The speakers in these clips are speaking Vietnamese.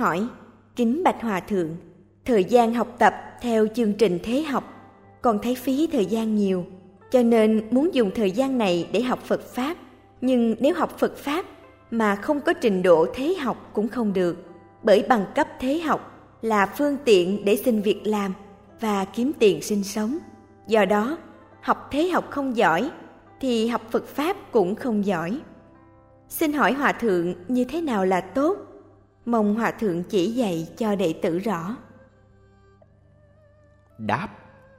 hỏi: kính bạch hòa thượng, thời gian học tập theo chương trình thế học, con thấy phí thời gian nhiều, cho nên muốn dùng thời gian này để học Phật Pháp. Nhưng nếu học Phật Pháp mà không có trình độ thế học cũng không được, bởi bằng cấp thế học là phương tiện để xin việc làm và kiếm tiền sinh sống. Do đó, học thế học không giỏi thì học Phật Pháp cũng không giỏi. Xin hỏi hòa thượng như thế nào là tốt? Mong hòa thượng chỉ dạy cho đệ tử rõ. Đáp: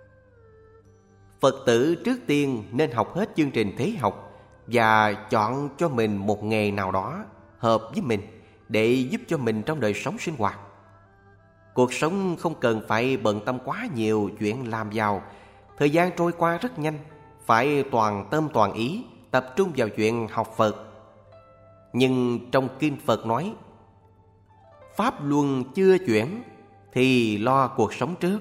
Phật tử trước tiên nên học hết chương trình thế học và chọn cho mình một nghề nào đó hợp với mình để giúp cho mình trong đời sống sinh hoạt. Cuộc sống không cần phải bận tâm quá nhiều chuyện làm giàu. Thời gian trôi qua rất nhanh, phải toàn tâm toàn ý tập trung vào chuyện học Phật. Nhưng trong kinh Phật nói: Pháp luân chưa chuyển thì lo cuộc sống trước.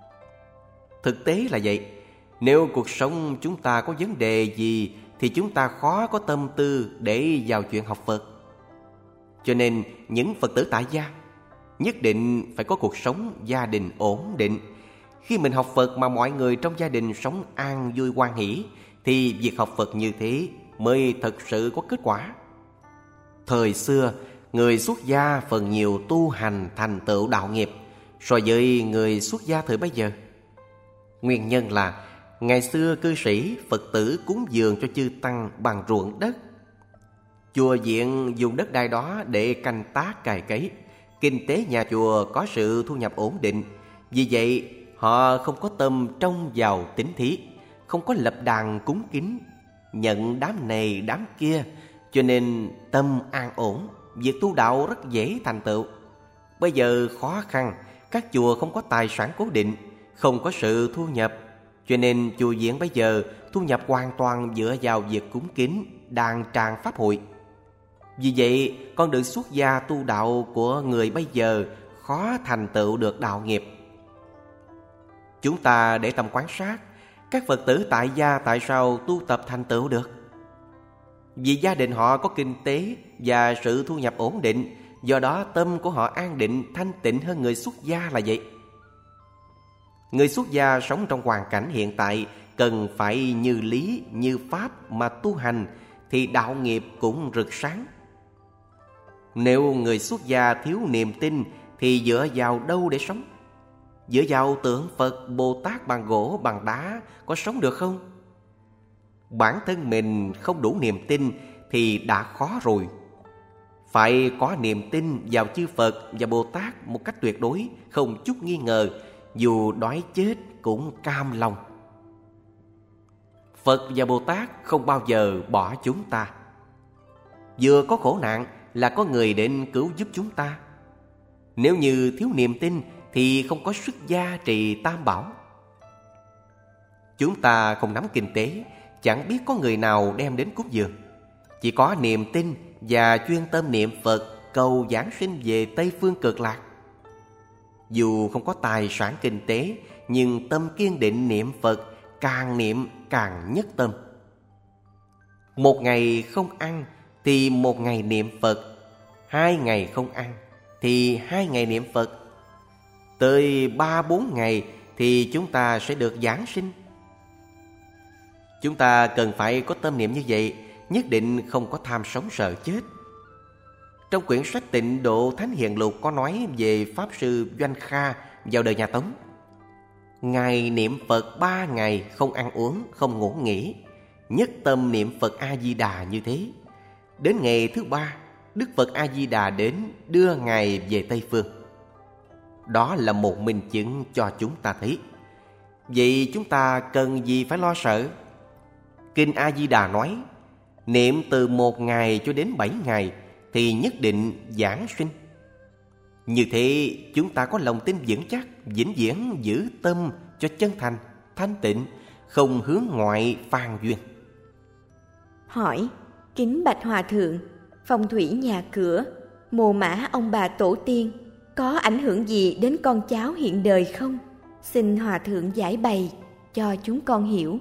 Thực tế là vậy. Nếu cuộc sống chúng ta có vấn đề gì thì chúng ta khó có tâm tư để vào chuyện học Phật. Cho nên những Phật tử tại gia nhất định phải có cuộc sống gia đình ổn định. Khi mình học Phật mà mọi người trong gia đình sống an vui hoan hỷ thì việc học Phật như thế mới thật sự có kết quả. Thời xưa, người xuất gia phần nhiều tu hành thành tựu đạo nghiệp so với người xuất gia thời bấy giờ. Nguyên nhân là ngày xưa cư sĩ Phật tử cúng dường cho chư tăng bằng ruộng đất. Chùa viện dùng đất đai đó để canh tác cày cấy. Kinh tế nhà chùa có sự thu nhập ổn định. Vì vậy họ không có tâm trông vào tín thí, không có lập đàn cúng kính, nhận đám này đám kia, cho nên tâm an ổn, việc tu đạo rất dễ thành tựu. Bây giờ khó khăn, các chùa không có tài sản cố định, không có sự thu nhập, cho nên chùa viện bây giờ thu nhập hoàn toàn dựa vào việc cúng kính, đàn tràng pháp hội. Vì vậy, con đường xuất gia tu đạo của người bây giờ khó thành tựu được đạo nghiệp. Chúng ta để tâm quan sát, các Phật tử tại gia tại sao tu tập thành tựu được? Vì gia đình họ có kinh tế và sự thu nhập ổn định, do đó tâm của họ an định, thanh tịnh hơn người xuất gia là vậy. Người xuất gia sống trong hoàn cảnh hiện tại cần phải như lý, như pháp mà tu hành thì đạo nghiệp cũng rực sáng. Nếu người xuất gia thiếu niềm tin thì dựa vào đâu để sống? Dựa vào tượng Phật, Bồ Tát bằng gỗ, bằng đá có sống được không? Bản thân mình không đủ niềm tin thì đã khó rồi. Phải có niềm tin vào chư Phật và Bồ Tát một cách tuyệt đối, không chút nghi ngờ, dù đói chết cũng cam lòng. Phật và Bồ Tát không bao giờ bỏ chúng ta. Vừa có khổ nạn là có người đến cứu giúp chúng ta. Nếu như thiếu niềm tin thì không có sức gia trì tam bảo. Chúng ta không nắm kinh tế, chẳng biết có người nào đem đến cúng dường. Chỉ có niềm tin và chuyên tâm niệm Phật cầu giảng sinh về Tây Phương Cực Lạc. Dù không có tài sản kinh tế, nhưng tâm kiên định niệm Phật, càng niệm càng nhất tâm. Một ngày không ăn thì một ngày niệm Phật, 2 ngày không ăn thì 2 ngày niệm Phật. Tới 3-4 ngày thì chúng ta sẽ được giảng sinh. Chúng ta cần phải có tâm niệm như vậy, nhất định không có tham sống sợ chết. Trong quyển sách Tịnh Độ Thánh Hiền Lục có nói về Pháp Sư Doanh Kha vào đời nhà Tống. Ngài niệm Phật 3 ngày không ăn uống, không ngủ nghỉ, nhất tâm niệm Phật A-di-đà như thế. Đến ngày thứ 3, Đức Phật A-di-đà đến đưa Ngài về Tây Phương. Đó là một minh chứng cho chúng ta thấy. Vậy chúng ta cần gì phải lo sợ? Kinh A-di-đà nói, niệm từ 1 ngày cho đến 7 ngày thì nhất định giảng sinh. Như thế chúng ta có lòng tin vững chắc, vĩnh viễn giữ tâm cho chân thành, thanh tịnh, không hướng ngoại phan duyên. Hỏi: kính bạch hòa thượng, phong thủy nhà cửa, mồ mã ông bà tổ tiên có ảnh hưởng gì đến con cháu hiện đời không? Xin hòa thượng giải bày cho chúng con hiểu.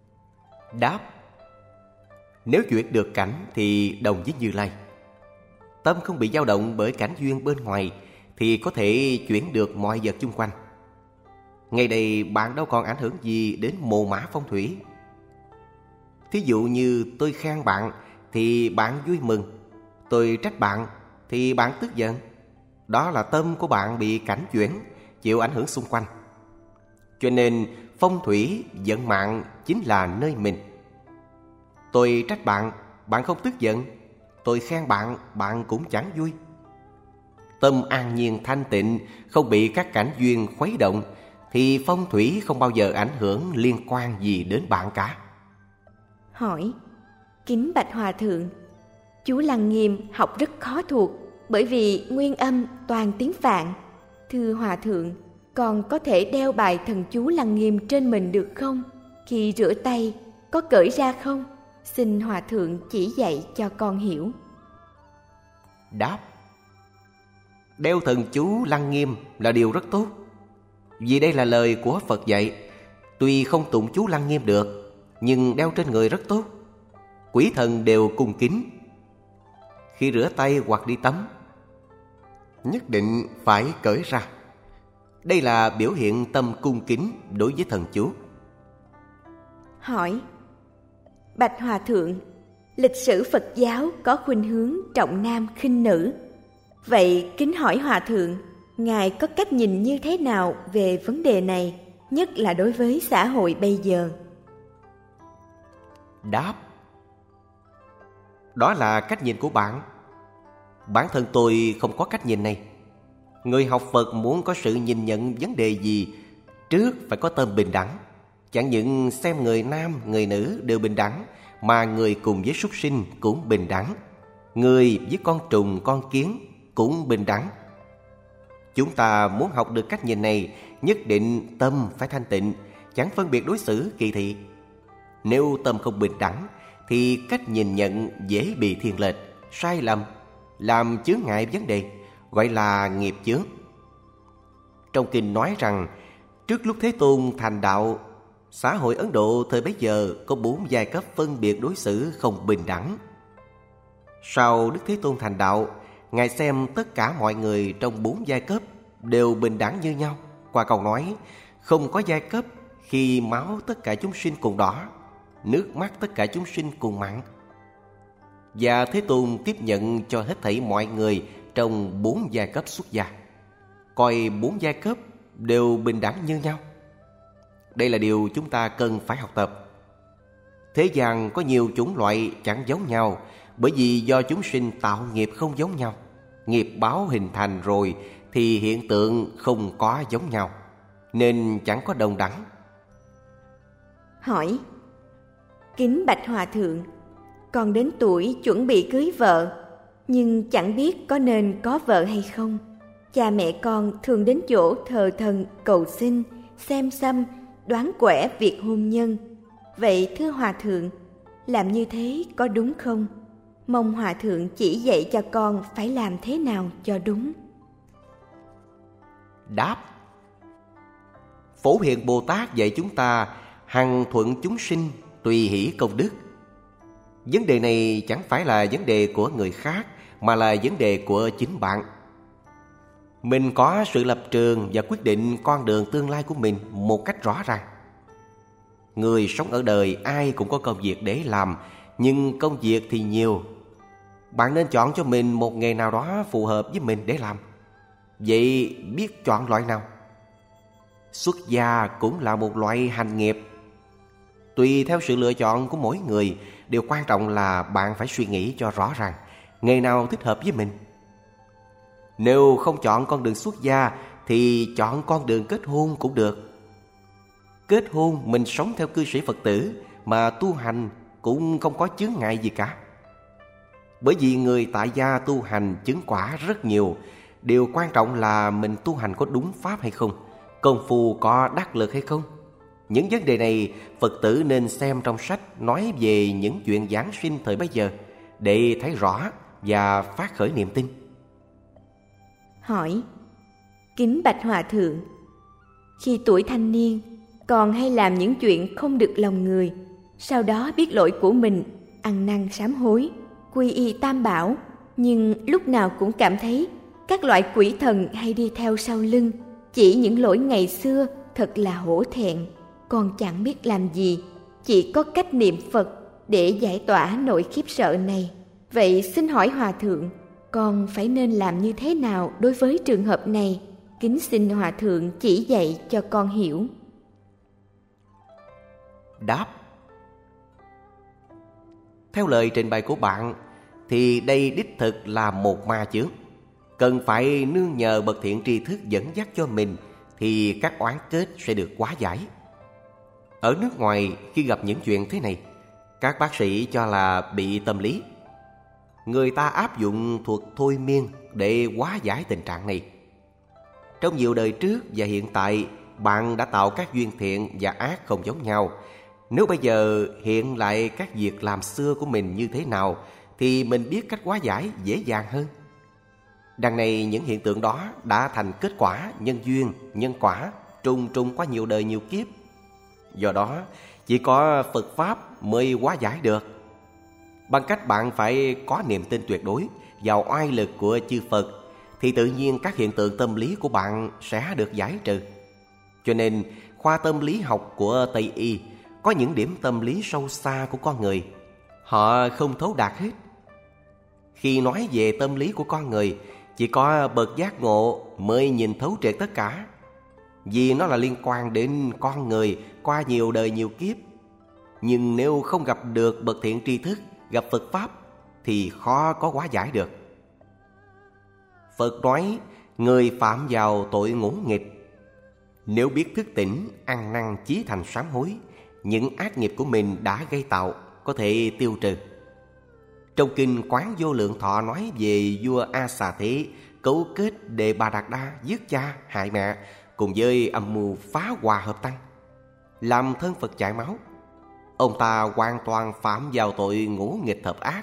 Đáp: nếu duyệt được cảnh thì đồng với Như Lai. Tâm không bị dao động bởi cảnh duyên bên ngoài thì có thể chuyển được mọi vật xung quanh. Ngày đây bạn đâu còn ảnh hưởng gì đến mồ mã phong thủy. Thí dụ như tôi khen bạn thì bạn vui mừng, tôi trách bạn thì bạn tức giận. Đó là tâm của bạn bị cảnh chuyển, chịu ảnh hưởng xung quanh. Cho nên phong thủy, vận mạng chính là nơi mình. Tôi trách bạn, bạn không tức giận. Tôi khen bạn, bạn cũng chẳng vui. Tâm an nhiên thanh tịnh, không bị các cảnh duyên khuấy động, thì phong thủy không bao giờ ảnh hưởng liên quan gì đến bạn cả. Hỏi: Kính bạch hòa thượng, chú Lăng Nghiêm học rất khó thuộc, bởi vì nguyên âm toàn tiếng Phạn. Thưa hòa thượng, con có thể đeo bài thần chú Lăng Nghiêm trên mình được không? Khi rửa tay có cởi ra không? Xin hòa thượng chỉ dạy cho con hiểu. Đáp: đeo thần chú Lăng Nghiêm là điều rất tốt, vì đây là lời của Phật dạy. Tuy không tụng chú Lăng Nghiêm được, nhưng đeo trên người rất tốt. Quỷ thần đều cung kính. Khi rửa tay hoặc đi tắm, nhất định phải cởi ra. Đây là biểu hiện tâm cung kính đối với thần chú. Hỏi: Bạch hòa thượng, lịch sử Phật giáo có khuynh hướng trọng nam khinh nữ. Vậy kính hỏi hòa thượng, ngài có cách nhìn như thế nào về vấn đề này, nhất là đối với xã hội bây giờ? Đáp: đó là cách nhìn của bạn. Bản thân tôi không có cách nhìn này. Người học Phật muốn có sự nhìn nhận vấn đề gì, trước phải có tâm bình đẳng. Chẳng những xem người nam, người nữ đều bình đẳng, mà người cùng với súc sinh cũng bình đẳng, người với con trùng, con kiến cũng bình đẳng. Chúng ta muốn học được cách nhìn này, nhất định tâm phải thanh tịnh, chẳng phân biệt đối xử kỳ thị. Nếu tâm không bình đẳng thì cách nhìn nhận dễ bị thiên lệch, sai lầm, làm chướng ngại vấn đề, gọi là nghiệp chướng. Trong kinh nói rằng, trước lúc Thế Tôn thành đạo, xã hội Ấn Độ thời bấy giờ có 4 giai cấp phân biệt đối xử không bình đẳng. Sau Đức Thế Tôn thành đạo, Ngài xem tất cả mọi người trong 4 giai cấp đều bình đẳng như nhau. Qua câu nói, không có giai cấp khi máu tất cả chúng sinh cùng đỏ, nước mắt tất cả chúng sinh cùng mặn. Và Thế Tôn tiếp nhận cho hết thảy mọi người trong 4 giai cấp xuất gia, coi 4 giai cấp đều bình đẳng như nhau. Đây là điều chúng ta cần phải học tập. Thế gian có nhiều chủng loại chẳng giống nhau, bởi vì do chúng sinh tạo nghiệp không giống nhau. Nghiệp báo hình thành rồi thì hiện tượng không có giống nhau, nên chẳng có đồng đẳng. Hỏi: Kính bạch hòa thượng, con đến tuổi chuẩn bị cưới vợ, nhưng chẳng biết có nên có vợ hay không. Cha mẹ con thường đến chỗ thờ thần cầu xin, xem xăm, đoán quẻ việc hôn nhân. Vậy thưa hòa thượng, làm như thế có đúng không? Mong hòa thượng chỉ dạy cho con phải làm thế nào cho đúng. Đáp: Phổ Hiền Bồ Tát dạy chúng ta hằng thuận chúng sinh, tùy hỷ công đức. Vấn đề này chẳng phải là vấn đề của người khác, mà là vấn đề của chính bạn. Mình có sự lập trường và quyết định con đường tương lai của mình một cách rõ ràng. Người sống ở đời ai cũng có công việc để làm, nhưng công việc thì nhiều. Bạn nên chọn cho mình một nghề nào đó phù hợp với mình để làm. Vậy biết chọn loại nào? Xuất gia cũng là một loại hành nghiệp. Tùy theo sự lựa chọn của mỗi người, điều quan trọng là bạn phải suy nghĩ cho rõ ràng nghề nào thích hợp với mình. Nếu không chọn con đường xuất gia thì chọn con đường kết hôn cũng được. Kết hôn mình sống theo cư sĩ Phật tử mà tu hành cũng không có chướng ngại gì cả. Bởi vì người tại gia tu hành chứng quả rất nhiều. Điều quan trọng là mình tu hành có đúng pháp hay không, công phu có đắc lực hay không. Những vấn đề này Phật tử nên xem trong sách nói về những chuyện giáng sinh thời bấy giờ để thấy rõ và phát khởi niềm tin. Hỏi: Kính bạch hòa thượng, khi tuổi thanh niên còn hay làm những chuyện không được lòng người, sau đó biết lỗi của mình, ăn năn sám hối, quy y tam bảo, nhưng lúc nào cũng cảm thấy các loại quỷ thần hay đi theo sau lưng, chỉ những lỗi ngày xưa thật là hổ thẹn. Con chẳng biết làm gì, chỉ có cách niệm Phật để giải tỏa nỗi khiếp sợ này. Vậy xin hỏi Hòa Thượng, con phải nên làm như thế nào đối với trường hợp này? Kính xin Hòa Thượng chỉ dạy cho con hiểu. Đáp: theo lời trình bày của bạn thì đây đích thực là một ma chướng, cần phải nương nhờ bậc thiện tri thức dẫn dắt cho mình thì các oán kết sẽ được hóa giải. Ở nước ngoài khi gặp những chuyện thế này, các bác sĩ cho là bị tâm lý. Người ta áp dụng thuật thôi miên để hóa giải tình trạng này. Trong nhiều đời trước và hiện tại, bạn đã tạo các duyên thiện và ác không giống nhau. Nếu bây giờ hiện lại các việc làm xưa của mình như thế nào thì mình biết cách hóa giải dễ dàng hơn. Đằng này những hiện tượng đó đã thành kết quả nhân duyên, nhân quả trùng trùng qua nhiều đời nhiều kiếp. Do đó chỉ có Phật Pháp mới hóa giải được. Bằng cách bạn phải có niềm tin tuyệt đối vào oai lực của chư Phật thì tự nhiên các hiện tượng tâm lý của bạn sẽ được giải trừ. Cho nên khoa tâm lý học của Tây Y có những điểm tâm lý sâu xa của con người họ không thấu đạt hết. Khi nói về tâm lý của con người, chỉ có bậc giác ngộ mới nhìn thấu triệt tất cả, vì nó là liên quan đến con người qua nhiều đời nhiều kiếp. Nhưng nếu không gặp được bậc thiện tri thức, gặp Phật Pháp thì khó có hóa giải được. Phật nói người phạm vào tội ngỗ nghịch, nếu biết thức tỉnh, ăn năn chí thành sám hối, những ác nghiệp của mình đã gây tạo có thể tiêu trừ. Trong kinh Quán Vô Lượng Thọ nói về vua A Xà Thế cấu kết Đề Bà Đạt Đa giết cha hại mẹ cùng với âm mưu phá hòa hợp tăng, làm thân Phật chảy máu. Ông ta hoàn toàn phạm vào tội ngỗ nghịch hợp ác.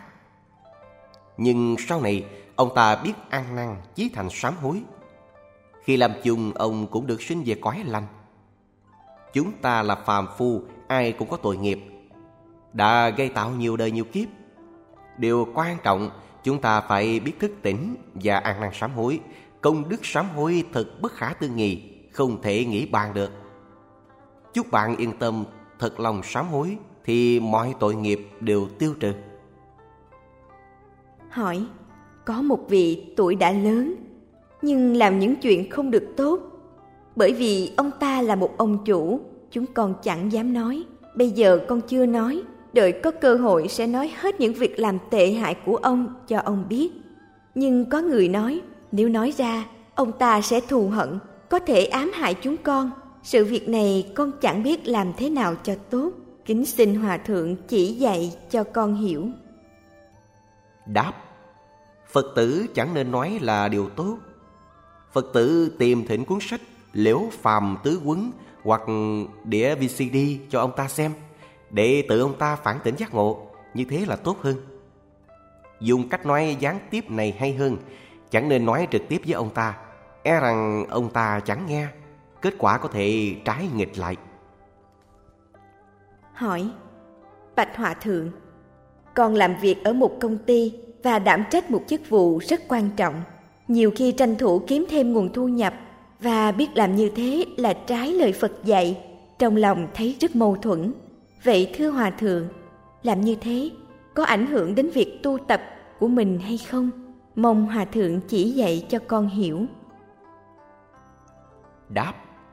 Nhưng sau này ông ta biết ăn năn chí thành sám hối. Khi làm chung ông cũng được sinh về cõi lành. Chúng ta là phàm phu, ai cũng có tội nghiệp, đã gây tạo nhiều đời nhiều kiếp. Điều quan trọng chúng ta phải biết thức tỉnh và ăn năn sám hối. Công đức sám hối thật bất khả tư nghị, không thể nghĩ bàn được. Chúc bạn yên tâm thật lòng sám hối thì mọi tội nghiệp đều tiêu trừ. Hỏi: có một vị tuổi đã lớn nhưng làm những chuyện không được tốt. Bởi vì ông ta là một ông chủ, chúng con chẳng dám nói. Bây giờ con chưa nói, đợi có cơ hội sẽ nói hết những việc làm tệ hại của ông cho ông biết. Nhưng có người nói, nếu nói ra, ông ta sẽ thù hận, có thể ám hại chúng con. Sự việc này con chẳng biết làm thế nào cho tốt. Kính xin Hòa Thượng chỉ dạy cho con hiểu. Đáp: Phật tử chẳng nên nói là điều tốt. Phật tử tìm thỉnh cuốn sách Liễu Phàm Tứ Quấn hoặc đĩa VCD cho ông ta xem, để tự ông ta phản tỉnh giác ngộ, như thế là tốt hơn. Dùng cách nói gián tiếp này hay hơn, chẳng nên nói trực tiếp với ông ta, e rằng ông ta chẳng nghe, kết quả có thể trái nghịch lại. Hỏi: bạch Hòa Thượng, con làm việc ở một công ty và đảm trách một chức vụ rất quan trọng, nhiều khi tranh thủ kiếm thêm nguồn thu nhập, và biết làm như thế là trái lời Phật dạy, trong lòng thấy rất mâu thuẫn. Vậy thưa Hòa Thượng, làm như thế có ảnh hưởng đến việc tu tập của mình hay không? Mong Hòa Thượng chỉ dạy cho con hiểu. Đáp: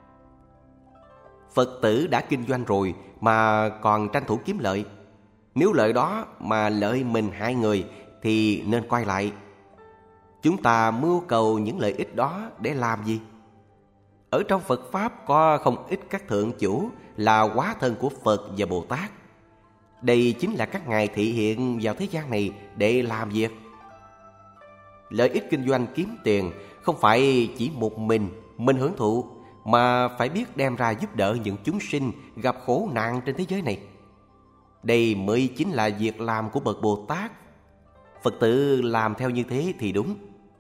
Phật tử đã kinh doanh rồi mà còn tranh thủ kiếm lợi. Nếu lợi đó mà lợi mình hại người thì nên quay lại. Chúng ta mưu cầu những lợi ích đó để làm gì? Ở trong Phật Pháp có không ít các thượng chủ là hóa thân của Phật và Bồ Tát. Đây chính là các ngài thị hiện vào thế gian này để làm việc. Lợi ích kinh doanh kiếm tiền không phải chỉ một mình hưởng thụ, mà phải biết đem ra giúp đỡ những chúng sinh gặp khổ nạn trên thế giới này. Đây mới chính là việc làm của bậc Bồ Tát. Phật tử làm theo như thế thì đúng.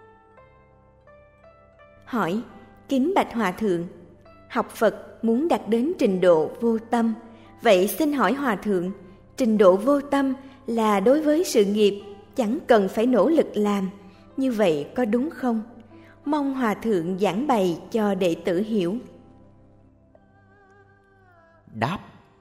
Hỏi: kính bạch Hòa Thượng, học Phật muốn đạt đến trình độ vô tâm. Vậy xin hỏi Hòa Thượng, trình độ vô tâm là đối với sự nghiệp chẳng cần phải nỗ lực làm. Như vậy có đúng không? Mong Hòa Thượng giảng bày cho đệ tử hiểu. Đáp: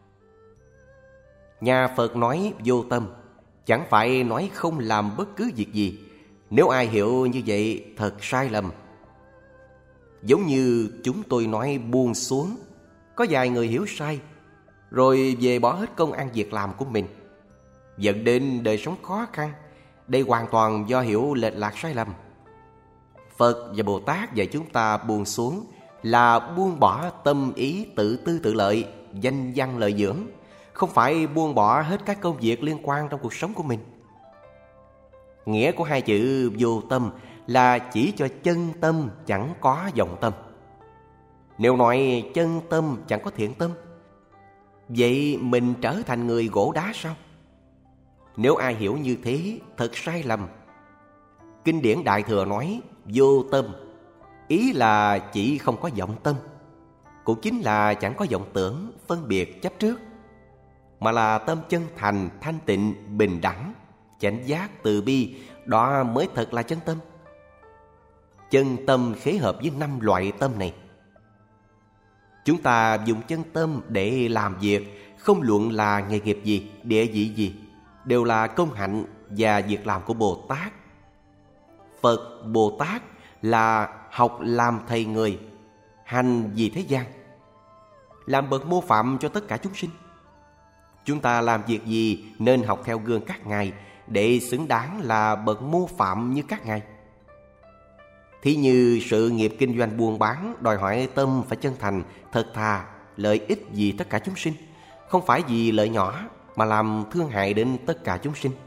Nhà Phật nói vô tâm, chẳng phải nói không làm bất cứ việc gì. Nếu ai hiểu như vậy thật sai lầm. Giống như chúng tôi nói buông xuống, có vài người hiểu sai, rồi về bỏ hết công ăn việc làm của mình, dẫn đến đời sống khó khăn. Đây hoàn toàn do hiểu lệch lạc sai lầm. Phật và Bồ Tát dạy chúng ta buông xuống là buông bỏ tâm ý tự tư tự lợi, danh văn lợi dưỡng, không phải buông bỏ hết các công việc liên quan trong cuộc sống của mình. Nghĩa của hai chữ vô tâm là chỉ cho chân tâm chẳng có vọng tâm. Nếu nói chân tâm chẳng có thiện tâm, vậy mình trở thành người gỗ đá sao? Nếu ai hiểu như thế thật sai lầm. Kinh điển Đại Thừa nói vô tâm, ý là chỉ không có vọng tâm, cũng chính là chẳng có vọng tưởng, phân biệt, chấp trước, mà là tâm chân thành, thanh tịnh, bình đẳng, chánh giác, từ bi. Đó mới thật là chân tâm. Chân tâm khế hợp với 5 loại tâm này. Chúng ta dùng chân tâm để làm việc, không luận là nghề nghiệp gì, địa vị gì, đều là công hạnh và việc làm của Bồ Tát. Phật Bồ Tát là học làm thầy người, hành vì thế gian, làm bậc mô phạm cho tất cả chúng sinh. Chúng ta làm việc gì nên học theo gương các ngài, để xứng đáng là bậc mô phạm như các ngài. Thí như sự nghiệp kinh doanh buôn bán đòi hỏi tâm phải chân thành, thật thà, lợi ích vì tất cả chúng sinh, không phải vì lợi nhỏ mà làm thương hại đến tất cả chúng sinh.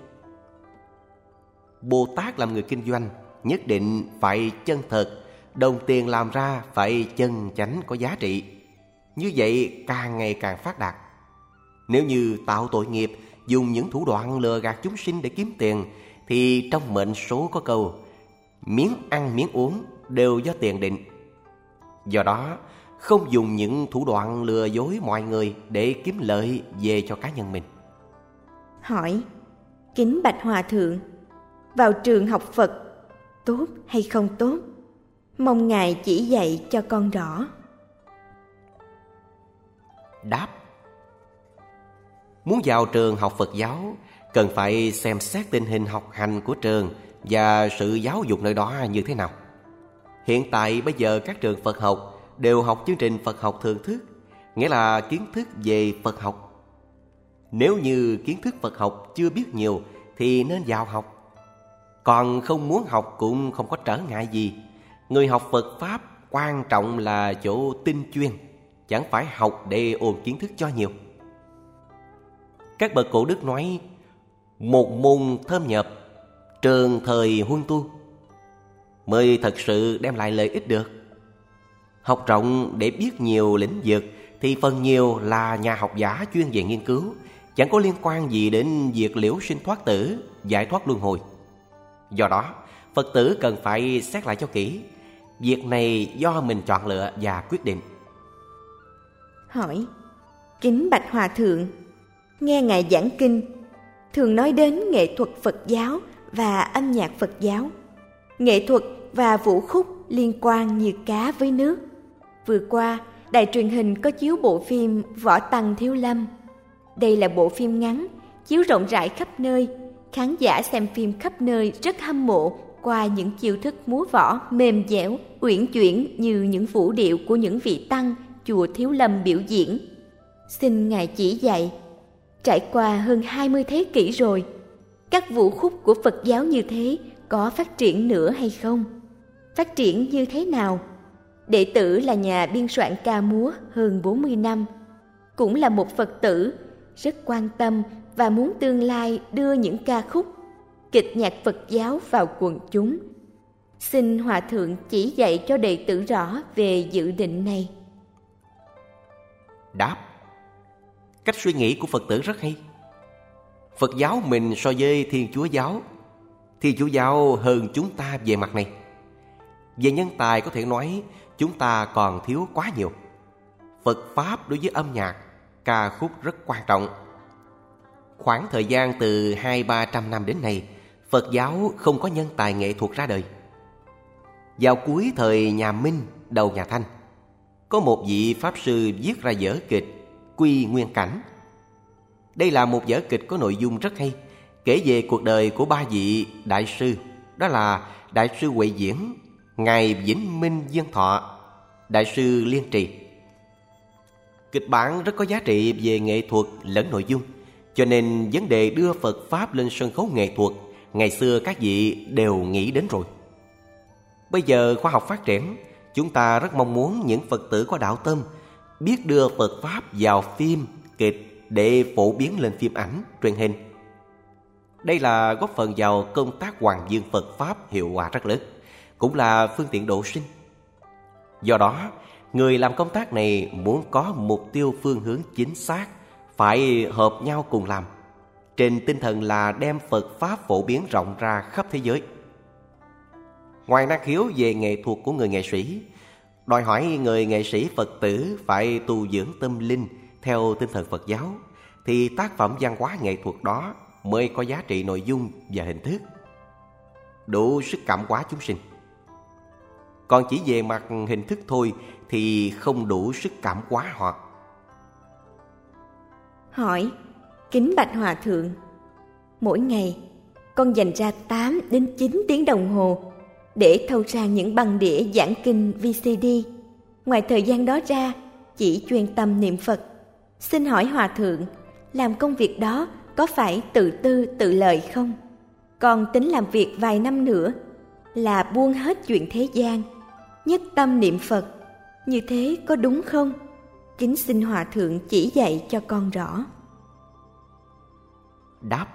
Bồ Tát làm người kinh doanh nhất định phải chân thật, đồng tiền làm ra phải chân chánh, có giá trị. Như vậy càng ngày càng phát đạt. Nếu như tạo tội nghiệp, dùng những thủ đoạn lừa gạt chúng sinh để kiếm tiền, thì trong mệnh số có câu miếng ăn miếng uống đều do tiền định. Do đó không dùng những thủ đoạn lừa dối mọi người để kiếm lợi về cho cá nhân mình. Hỏi: Kính bạch Hòa Thượng, vào trường học Phật tốt hay không tốt? Mong ngài chỉ dạy cho con rõ. Đáp: Muốn vào trường học Phật giáo, cần phải xem xét tình hình học hành của trường và sự giáo dục nơi đó như thế nào. Hiện tại bây giờ các trường Phật học đều học chương trình Phật học thường thức, nghĩa là kiến thức về Phật học. Nếu như kiến thức Phật học chưa biết nhiều thì nên vào học. Còn không muốn học cũng không có trở ngại gì. Người học Phật Pháp quan trọng là chỗ tinh chuyên, chẳng phải học để ôn kiến thức cho nhiều. Các bậc cổ đức nói một môn thâm nhập, trường thời huân tu, mới thật sự đem lại lợi ích được. Học rộng để biết nhiều lĩnh vực thì phần nhiều là nhà học giả chuyên về nghiên cứu, chẳng có liên quan gì đến việc liễu sinh thoát tử, giải thoát luân hồi. Do đó Phật tử cần phải xét lại cho kỹ. Việc này do mình chọn lựa và quyết định. Hỏi: Kính bạch Hòa Thượng, nghe ngài giảng kinh thường nói đến nghệ thuật Phật giáo và âm nhạc Phật giáo. Nghệ thuật và vũ khúc liên quan như cá với nước. Vừa qua, đài truyền hình có chiếu bộ phim Võ Tăng Thiếu Lâm. Đây là bộ phim ngắn, chiếu rộng rãi khắp nơi. Khán giả xem phim khắp nơi rất hâm mộ qua những chiêu thức múa võ mềm dẻo, uyển chuyển như những vũ điệu của những vị tăng chùa Thiếu Lâm biểu diễn. Xin ngài chỉ dạy. Trải qua hơn 20 thế kỷ rồi, các vũ khúc của Phật giáo như thế có phát triển nữa hay không? Phát triển như thế nào? Đệ tử là nhà biên soạn ca múa hơn 40 năm, cũng là một Phật tử, rất quan tâm và muốn tương lai đưa những ca khúc, kịch nhạc Phật giáo vào quần chúng. Xin Hòa Thượng chỉ dạy cho đệ tử rõ về dự định này. Đáp: Cách suy nghĩ của Phật tử rất hay. Phật giáo mình so với Thiên Chúa giáo, Thiên Chúa giáo hơn chúng ta về mặt này. Về nhân tài có thể nói chúng ta còn thiếu quá nhiều. Phật Pháp đối với âm nhạc, ca khúc rất quan trọng. Khoảng thời gian từ 200-300 năm đến nay, Phật giáo không có nhân tài nghệ thuật ra đời. Vào cuối thời nhà Minh, đầu nhà Thanh, có một vị Pháp sư viết ra vở kịch Quy Nguyên Cảnh. Đây là một vở kịch có nội dung rất hay, kể về cuộc đời của ba vị đại sư. Đó là Đại sư Huệ Diễn, Ngài Vĩnh Minh Diên Thọ, Đại sư Liên Trì. Kịch bản rất có giá trị về nghệ thuật lẫn nội dung, cho nên vấn đề đưa Phật Pháp lên sân khấu nghệ thuật, ngày xưa các vị đều nghĩ đến rồi. Bây giờ khoa học phát triển, chúng ta rất mong muốn những Phật tử có đạo tâm biết đưa Phật Pháp vào phim, kịch để phổ biến lên phim ảnh, truyền hình. Đây là góp phần vào công tác hoàn dương Phật Pháp hiệu quả rất lớn, cũng là phương tiện độ sinh. Do đó, người làm công tác này muốn có mục tiêu phương hướng chính xác, phải hợp nhau cùng làm, trên tinh thần là đem Phật Pháp phổ biến rộng ra khắp thế giới. Ngoài năng khiếu về nghệ thuật của người nghệ sĩ, đòi hỏi người nghệ sĩ Phật tử phải tu dưỡng tâm linh theo tinh thần Phật giáo, thì tác phẩm văn hóa nghệ thuật đó mới có giá trị nội dung và hình thức, đủ sức cảm hóa chúng sinh. Còn chỉ về mặt hình thức thôi thì không đủ sức cảm hóa họ. Hỏi: kính bạch Hòa Thượng, mỗi ngày con dành ra 8 đến 9 tiếng đồng hồ để thâu ra những băng đĩa giảng kinh VCD. Ngoài thời gian đó ra, chỉ chuyên tâm niệm Phật. Xin hỏi Hòa Thượng, làm công việc đó có phải tự tư tự lợi không? Con tính làm việc vài năm nữa là buông hết chuyện thế gian, nhất tâm niệm Phật. Như thế có đúng không? Kính xin Hòa Thượng chỉ dạy cho con rõ. Đáp: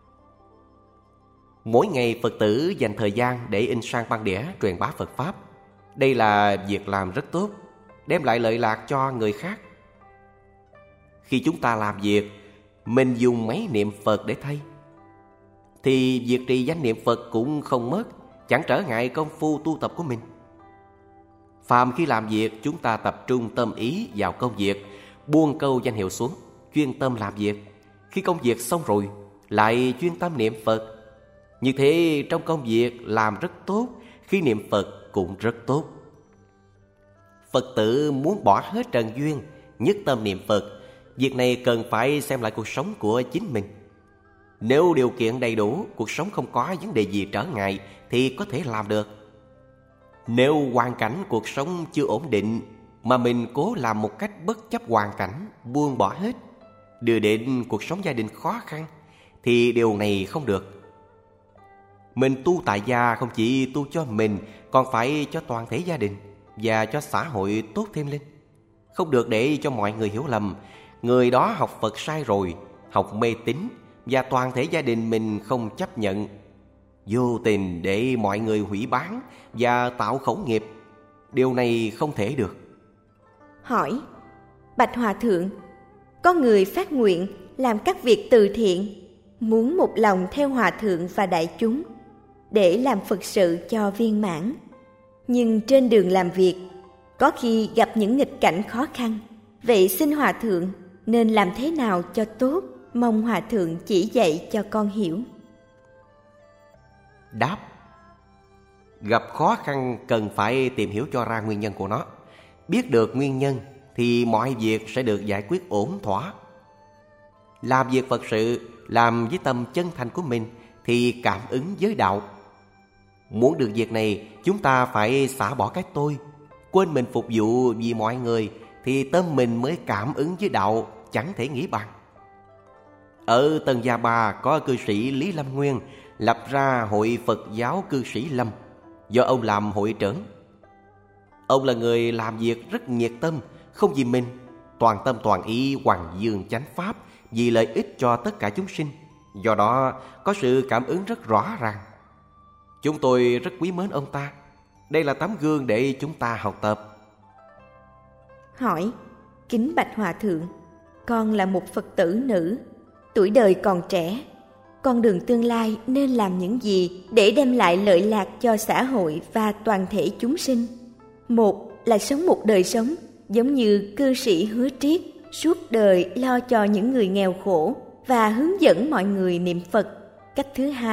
mỗi ngày Phật tử dành thời gian để in sang băng đĩa truyền bá Phật Pháp. Đây là việc làm rất tốt, đem lại lợi lạc cho người khác. Khi chúng ta làm việc, mình dùng máy niệm Phật để thay, thì việc trì danh niệm Phật cũng không mất, chẳng trở ngại công phu tu tập của mình. Phàm khi làm việc, chúng ta tập trung tâm ý vào công việc, buông câu danh hiệu xuống, chuyên tâm làm việc. Khi công việc xong rồi, lại chuyên tâm niệm Phật. Như thế trong công việc làm rất tốt, khi niệm Phật cũng rất tốt. Phật tử muốn bỏ hết trần duyên, nhất tâm niệm Phật, việc này cần phải xem lại cuộc sống của chính mình. Nếu điều kiện đầy đủ, cuộc sống không có vấn đề gì trở ngại thì có thể làm được. Nếu hoàn cảnh cuộc sống chưa ổn định mà mình cố làm một cách bất chấp hoàn cảnh, buông bỏ hết, đưa đến cuộc sống gia đình khó khăn, thì điều này không được. Mình tu tại gia không chỉ tu cho mình, còn phải cho toàn thể gia đình và cho xã hội tốt thêm lên. Không được để cho mọi người hiểu lầm, người đó học Phật sai rồi, học mê tín, và toàn thể gia đình mình không chấp nhận. Vô tình để mọi người hủy bán và tạo khẩu nghiệp. Điều này không thể được. Hỏi: bạch Hòa Thượng, có người phát nguyện làm các việc từ thiện, muốn một lòng theo Hòa Thượng và đại chúng để làm Phật sự cho viên mãn. Nhưng trên đường làm việc, có khi gặp những nghịch cảnh khó khăn. Vậy xin Hòa Thượng nên làm thế nào cho tốt? Mong Hòa Thượng chỉ dạy cho con hiểu. Đáp: gặp khó khăn cần phải tìm hiểu cho ra nguyên nhân của nó. Biết được nguyên nhân thì mọi việc sẽ được giải quyết ổn thỏa. Làm việc Phật sự, làm với tâm chân thành của mình thì cảm ứng với đạo. Muốn được việc này, chúng ta phải xả bỏ cái tôi, quên mình phục vụ vì mọi người, thì tâm mình mới cảm ứng với đạo, chẳng thể nghĩ bằng. Ở Tân Gia Ba có cư sĩ Lý Lâm Nguyên lập ra Hội Phật giáo cư sĩ Lâm, do ông làm hội trưởng. Ông là người làm việc rất nhiệt tâm, không vì mình, toàn tâm toàn ý hoằng dương chánh pháp vì lợi ích cho tất cả chúng sinh. Do đó có sự cảm ứng rất rõ ràng. Chúng tôi rất quý mến ông ta. Đây là tấm gương để chúng ta học tập. Hỏi: kính bạch Hòa Thượng, con là một Phật tử nữ, tuổi đời còn trẻ, con đường tương lai nên làm những gì để đem lại lợi lạc cho xã hội và toàn thể chúng sinh? Một là sống một đời sống giống như cư sĩ Hứa Triết, suốt đời lo cho những người nghèo khổ và hướng dẫn mọi người niệm Phật. Cách thứ hai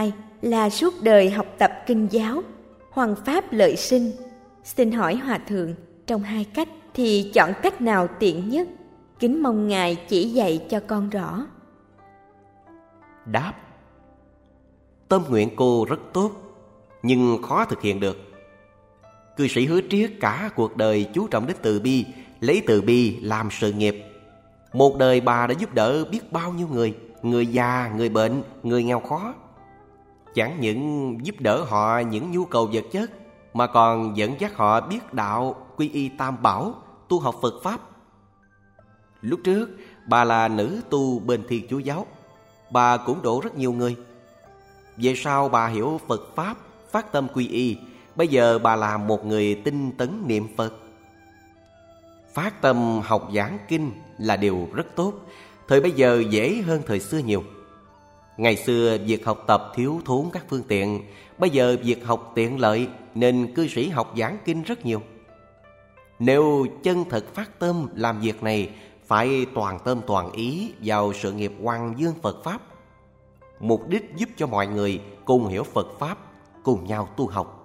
là suốt đời học tập kinh giáo, hoằng pháp lợi sinh. Xin hỏi Hòa Thượng, trong hai cách thì chọn cách nào tiện nhất? Kính mong Ngài chỉ dạy cho con rõ. Đáp: tâm nguyện cô rất tốt, nhưng khó thực hiện được. Cư sĩ Hứa Triết cả cuộc đời chú trọng đến từ bi, lấy từ bi làm sự nghiệp. Một đời bà đã giúp đỡ biết bao nhiêu người già, người bệnh, người nghèo khó. Chẳng những giúp đỡ họ những nhu cầu vật chất, mà còn dẫn dắt họ biết đạo, quy y tam bảo, tu học Phật Pháp. Lúc trước, bà là nữ tu bên Thiên Chúa giáo, bà cũng độ rất nhiều người. Về sau bà hiểu Phật Pháp, phát tâm quy y. Bây giờ bà là một người tinh tấn niệm Phật. Phát tâm học giảng kinh là điều rất tốt. Thời bây giờ dễ hơn thời xưa nhiều. Ngày xưa việc học tập thiếu thốn các phương tiện, bây giờ việc học tiện lợi nên cư sĩ học giảng kinh rất nhiều. Nếu chân thật phát tâm làm việc này, phải toàn tâm toàn ý vào sự nghiệp hoằng dương Phật Pháp. Mục đích giúp cho mọi người cùng hiểu Phật Pháp, cùng nhau tu học.